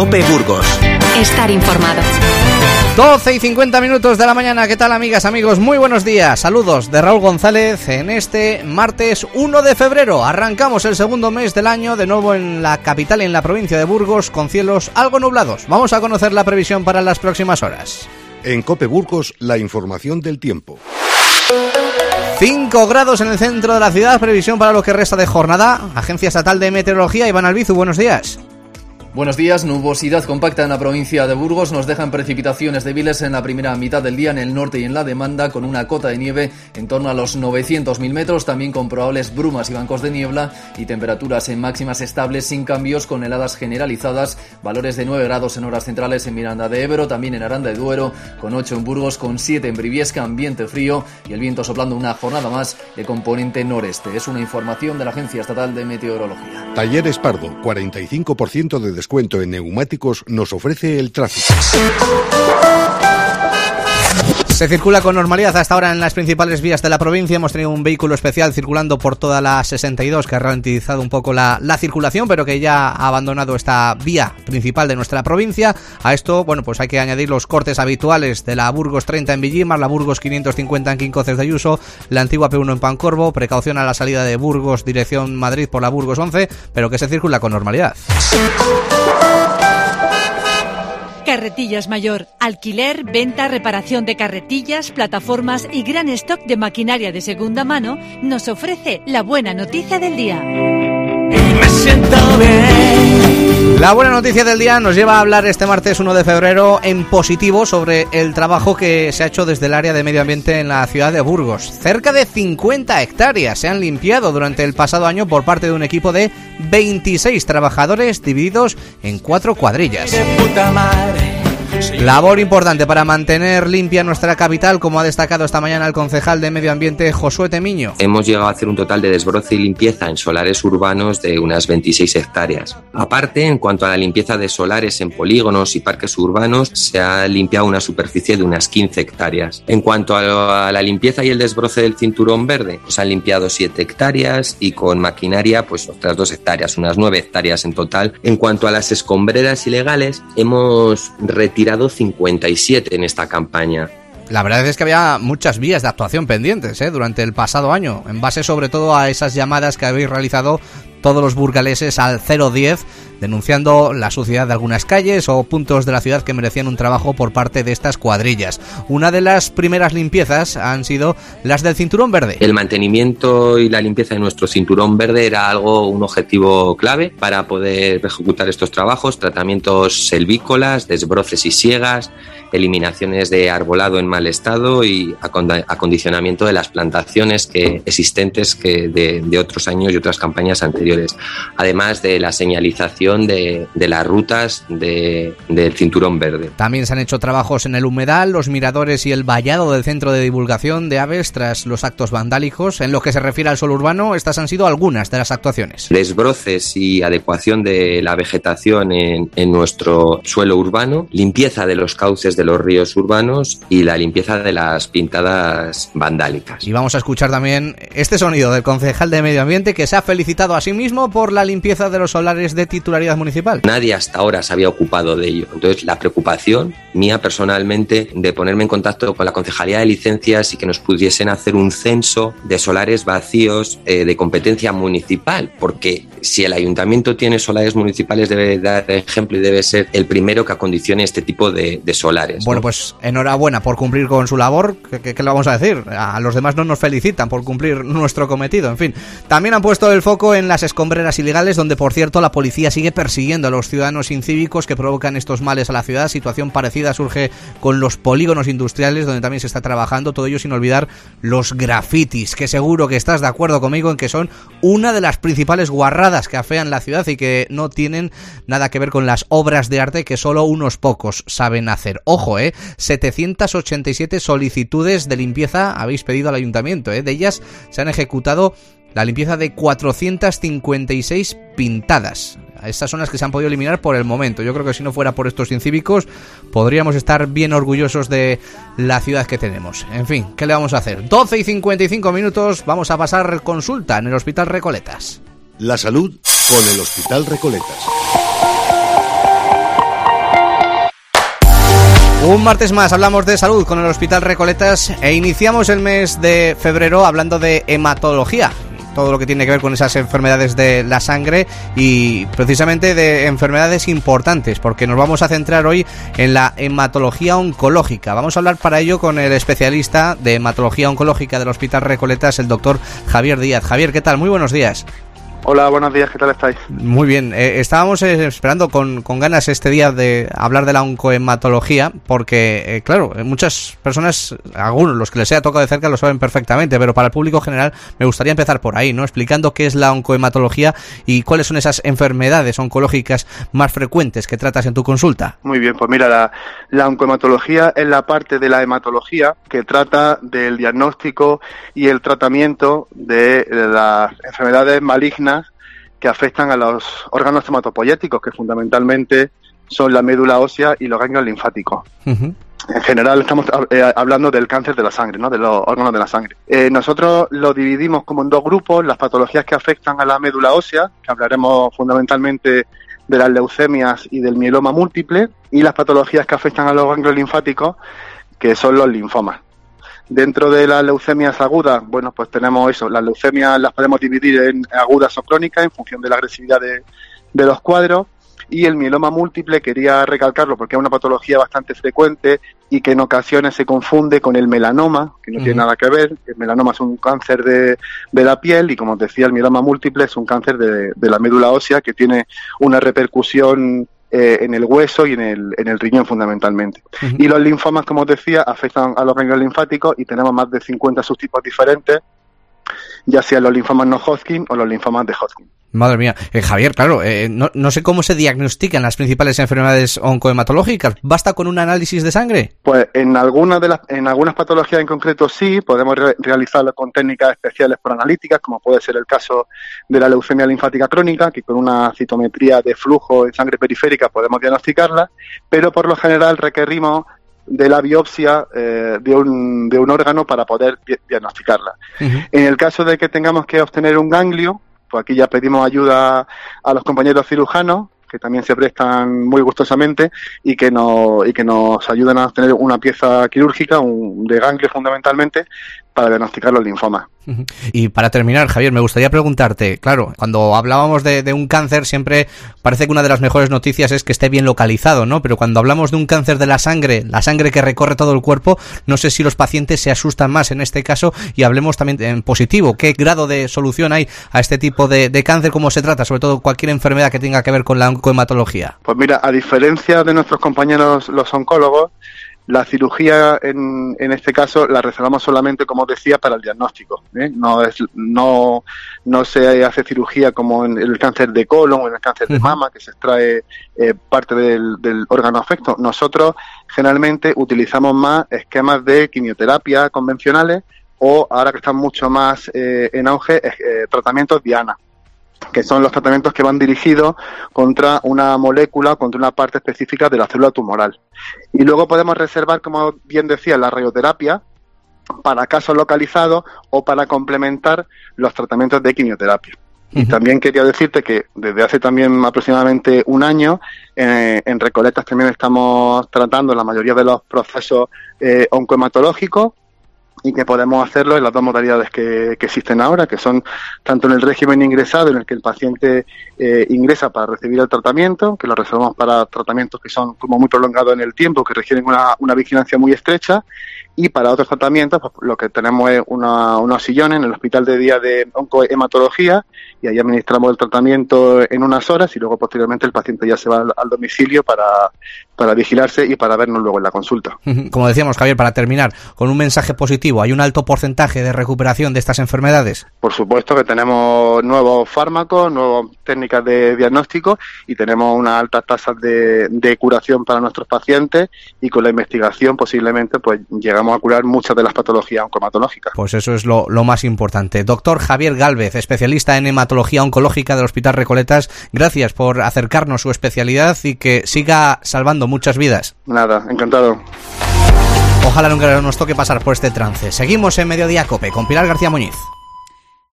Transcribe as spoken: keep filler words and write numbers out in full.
COPE Burgos. Estar informado. doce y cincuenta minutos de la mañana. ¿Qué tal, amigas, amigos? Muy buenos días. Saludos de Raúl González en este martes uno de febrero. Arrancamos el segundo mes del año de nuevo en la capital y en la provincia de Burgos con cielos algo nublados. Vamos a conocer la previsión para las próximas horas. En COPE Burgos, la información del tiempo. cinco grados en el centro de la ciudad, previsión para lo que resta de jornada. Agencia Estatal de Meteorología, Iván Albizu, buenos días. Buenos días. Nubosidad compacta en la provincia de Burgos nos dejan precipitaciones débiles en la primera mitad del día en el norte y en la demanda, con una cota de nieve en torno a los novecientos mil metros, también con probables brumas y bancos de niebla y temperaturas en máximas estables sin cambios, con heladas generalizadas, valores de nueve grados en horas centrales en Miranda de Ebro, también en Aranda de Duero, con ocho en Burgos, con siete en Briviesca, ambiente frío y el viento soplando una jornada más de componente noreste. Es una información de la Agencia Estatal de Meteorología. Talleres Pardo, cuarenta y cinco por ciento de descuento en neumáticos nos ofrece el tráfico. Se circula con normalidad hasta ahora en las principales vías de la provincia. Hemos tenido un vehículo especial circulando por toda la sesenta y dos que ha ralentizado un poco la, la circulación, pero que ya ha abandonado esta vía principal de nuestra provincia. A esto, bueno, pues hay que añadir los cortes habituales de la Burgos treinta en Villimar, la Burgos quinientos cincuenta en Quincoces de Ayuso, la antigua P uno en Pancorbo, precaución a la salida de Burgos, dirección Madrid por la Burgos once, pero que se circula con normalidad. Carretillas Mayor. Alquiler, venta, reparación de carretillas, plataformas y gran stock de maquinaria de segunda mano nos ofrece la buena noticia del día. Me siento bien. La buena noticia del día nos lleva a hablar este martes uno de febrero en positivo sobre el trabajo que se ha hecho desde el área de medio ambiente en la ciudad de Burgos. Cerca de cincuenta hectáreas se han limpiado durante el pasado año por parte de un equipo de veintiséis trabajadores divididos en cuatro cuadrillas. Labor importante para mantener limpia nuestra capital, como ha destacado esta mañana el concejal de Medio Ambiente, Josué Temiño. Hemos llegado a hacer un total de desbroce y limpieza en solares urbanos de unas veintiséis hectáreas. Aparte, en cuanto a la limpieza de solares en polígonos y parques urbanos, se ha limpiado una superficie de unas quince hectáreas. En cuanto a la limpieza y el desbroce del cinturón verde, pues han limpiado siete hectáreas y con maquinaria pues otras dos hectáreas, unas nueve hectáreas en total. En cuanto a las escombreras ilegales, hemos retirado cincuenta y siete en esta campaña. La verdad es que había muchas vías de actuación pendientes ¿eh? durante el pasado año, en base sobre todo a esas llamadas que habéis realizado todos los burgaleses al cero diez, denunciando la suciedad de algunas calles o puntos de la ciudad que merecían un trabajo por parte de estas cuadrillas. Una de las primeras limpiezas han sido las del cinturón verde. El mantenimiento y la limpieza de nuestro cinturón verde era algo, un objetivo clave para poder ejecutar estos trabajos: tratamientos selvícolas, desbroces y siegas, eliminaciones de arbolado en mal estado y acondicionamiento de las plantaciones que, existentes que de, de otros años y otras campañas anteriores, además de la señalización de, de las rutas de, del cinturón verde. También se han hecho trabajos en el humedal, los miradores y el vallado del centro de divulgación de aves tras los actos vandálicos. En lo que se refiere al suelo urbano, estas han sido algunas de las actuaciones. Desbroces y adecuación de la vegetación en, en nuestro suelo urbano, limpieza de los cauces de los ríos urbanos y la limpieza de las pintadas vandálicas. Y vamos a escuchar también este sonido del concejal de Medio Ambiente, que se ha felicitado a sí mismo por la limpieza de los solares de titularidad municipal. Nadie hasta ahora se había ocupado de ello. Entonces, la preocupación mía personalmente de ponerme en contacto con la Concejalía de Licencias y que nos pudiesen hacer un censo de solares vacíos eh, de competencia municipal, porque si el ayuntamiento tiene solares municipales debe dar ejemplo y debe ser el primero que acondicione este tipo de, de solares. Bueno, ¿no? Pues enhorabuena por cumplir con su labor. ¿Qué, qué, qué le vamos a decir? A los demás no nos felicitan por cumplir nuestro cometido. En fin, también han puesto el foco en las escombreras ilegales, donde por cierto la policía sigue persiguiendo a los ciudadanos incívicos que provocan estos males a la ciudad. Situación parecida surge con los polígonos industriales, donde también se está trabajando, todo ello sin olvidar los grafitis, que seguro que estás de acuerdo conmigo en que son una de las principales guarradas que afean la ciudad y que no tienen nada que ver con las obras de arte que solo unos pocos saben hacer. Ojo, eh, setecientas ochenta y siete solicitudes de limpieza habéis pedido al ayuntamiento, eh, de ellas se han ejecutado la limpieza de cuatrocientas cincuenta y seis pintadas. Estas son las que se han podido eliminar por el momento. Yo creo que si no fuera por estos incívicos podríamos estar bien orgullosos de la ciudad que tenemos. En fin, ¿qué le vamos a hacer? doce y cincuenta y cinco minutos, vamos a pasar consulta en el Hospital Recoletas. La salud con el Hospital Recoletas. Un martes más hablamos de salud con el Hospital Recoletas e iniciamos el mes de febrero hablando de hematología, todo lo que tiene que ver con esas enfermedades de la sangre y precisamente de enfermedades importantes, porque nos vamos a centrar hoy en la hematología oncológica. Vamos a hablar para ello con el especialista de hematología oncológica del Hospital Recoletas, el doctor Javier Díaz. Javier, ¿qué tal? Muy buenos días. Hola, buenos días, ¿qué tal estáis? Muy bien, eh, estábamos eh, esperando con, con ganas este día de hablar de la oncohematología, porque, eh, claro, muchas personas, algunos, los que les haya tocado de cerca lo saben perfectamente, pero para el público general me gustaría empezar por ahí, ¿no? Explicando qué es la oncohematología y cuáles son esas enfermedades oncológicas más frecuentes que tratas en tu consulta. Muy bien, pues mira, la, la oncohematología es la parte de la hematología que trata del diagnóstico y el tratamiento de, de las enfermedades malignas que afectan a los órganos hematopoyéticos, que fundamentalmente son la médula ósea y los ganglios linfáticos. Uh-huh. En general estamos eh, hablando del cáncer de la sangre, ¿no? De los órganos de la sangre. Eh, nosotros lo dividimos como en dos grupos: las patologías que afectan a la médula ósea, que hablaremos fundamentalmente de las leucemias y del mieloma múltiple, y las patologías que afectan a los ganglios linfáticos, que son los linfomas. Dentro de las leucemias agudas, bueno, pues tenemos eso. Las leucemias las podemos dividir en agudas o crónicas en función de la agresividad de, de los cuadros. Y el mieloma múltiple, quería recalcarlo porque es una patología bastante frecuente y que en ocasiones se confunde con el melanoma, que no uh-huh. tiene nada que ver. El melanoma es un cáncer de, de la piel y, como os decía, el mieloma múltiple es un cáncer de, de la médula ósea que tiene una repercusión Eh, en el hueso y en el, en el riñón fundamentalmente. Uh-huh. Y los linfomas, como os decía, afectan a los ganglios linfáticos y tenemos más de cincuenta subtipos diferentes, ya sean los linfomas no Hodgkin o los linfomas de Hodgkin. Madre mía, eh, Javier, claro, eh, no, no sé cómo se diagnostican las principales enfermedades oncohematológicas. ¿Basta con un análisis de sangre? Pues en algunas de las, en algunas patologías en concreto sí, podemos re- realizarlo con técnicas especiales por analíticas, como puede ser el caso de la leucemia linfática crónica, que con una citometría de flujo en sangre periférica podemos diagnosticarla, pero por lo general requerimos de la biopsia eh, de un de un órgano para poder di- diagnosticarla. Uh-huh. En el caso de que tengamos que obtener un ganglio, pues aquí ya pedimos ayuda a los compañeros cirujanos, que también se prestan muy gustosamente y que nos y que nos ayudan a obtener una pieza quirúrgica, un, de ganglio fundamentalmente, para diagnosticar los linfomas. Y para terminar, Javier, me gustaría preguntarte, claro, cuando hablábamos de, de un cáncer siempre parece que una de las mejores noticias es que esté bien localizado, ¿no? Pero cuando hablamos de un cáncer de la sangre, la sangre que recorre todo el cuerpo, no sé si los pacientes se asustan más en este caso, y hablemos también en positivo. ¿Qué grado de solución hay a este tipo de, de cáncer? ¿Cómo se trata? Sobre todo cualquier enfermedad que tenga que ver con la oncohematología. Pues mira, a diferencia de nuestros compañeros los oncólogos, la cirugía en, en este caso la reservamos solamente, como decía, para el diagnóstico, ¿eh? No es, no, no se hace cirugía como en el cáncer de colon o en el cáncer de mama, que se extrae eh, parte del, del órgano afecto. Nosotros generalmente utilizamos más esquemas de quimioterapia convencionales o, ahora que están mucho más eh, en auge, eh, tratamientos diana, que son los tratamientos que van dirigidos contra una molécula, contra una parte específica de la célula tumoral. Y luego podemos reservar, como bien decía, la radioterapia para casos localizados o para complementar los tratamientos de quimioterapia. Uh-huh. Y también quería decirte que desde hace también aproximadamente un año eh, en Recoletas también estamos tratando la mayoría de los procesos eh, oncohematológicos, y que podemos hacerlo en las dos modalidades que, que existen ahora, que son tanto en el régimen ingresado, en el que el paciente eh, ingresa para recibir el tratamiento, que lo reservamos para tratamientos que son como muy prolongados en el tiempo, que requieren una, una vigilancia muy estrecha, y para otros tratamientos pues, lo que tenemos es una, unos sillones en el hospital de día de oncohematología, y ahí administramos el tratamiento en unas horas y luego posteriormente el paciente ya se va al, al domicilio para, para vigilarse y para vernos luego en la consulta. Como decíamos, Javier, para terminar, con un mensaje positivo, ¿hay un alto porcentaje de recuperación de estas enfermedades? Por supuesto que tenemos nuevos fármacos, nuevas técnicas de diagnóstico y tenemos unas altas tasas de, de curación para nuestros pacientes, y con la investigación posiblemente pues llegamos a curar muchas de las patologías oncohematológicas. Pues eso es lo, lo más importante. Doctor Javier Gálvez, especialista en hematología oncológica del Hospital Recoletas, gracias por acercarnos su especialidad y que siga salvando muchas vidas. Nada, encantado. Ojalá nunca nos toque pasar por este trance. Seguimos en Mediodía Cope con Pilar García Muñiz.